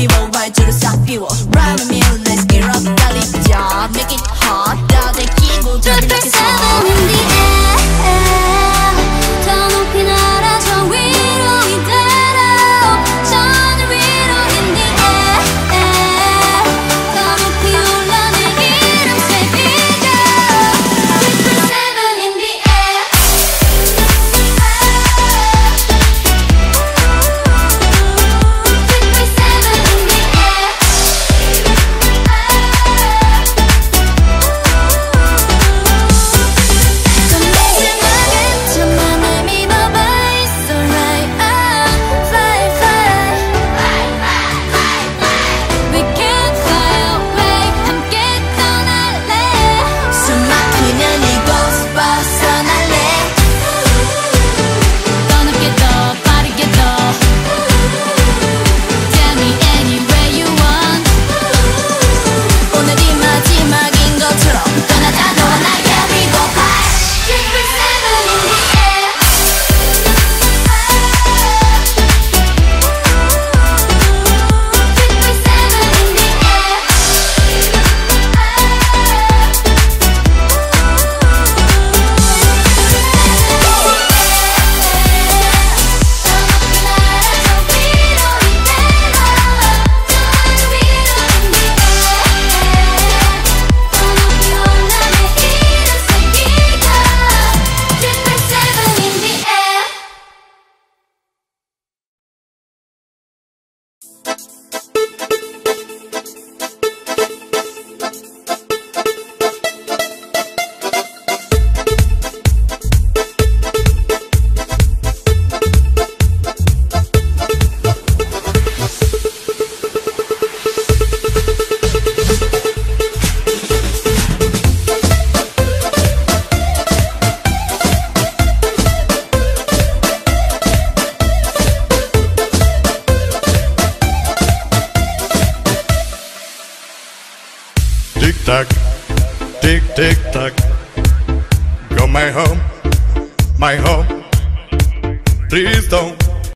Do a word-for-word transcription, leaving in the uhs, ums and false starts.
미워 말투로 싹 비워 Rhyme with me, let's get up 달리자 Make it hot 다들 끼고 저기 like it's hot in the air 더 높이 날아 저 위로 이대로 저 하늘 위로 in the air 더 높이 올라 내 이름 새기자 triple seven in the air triple seven in the air 좀 마지막에 참아 날 믿어봐 It's alright I'm fly fly We can fly away 함께 떠날래 숨 막히면 이곳 벗어날래 더 높게 더 빠르게 더 Tell me anywhere you want 오늘이 마지막인 것처럼 떠나자 너와 나 yeah we go high triple seven in the air triple seven in the air Tick tock, tick tick tock. Go my home, my home. Please don't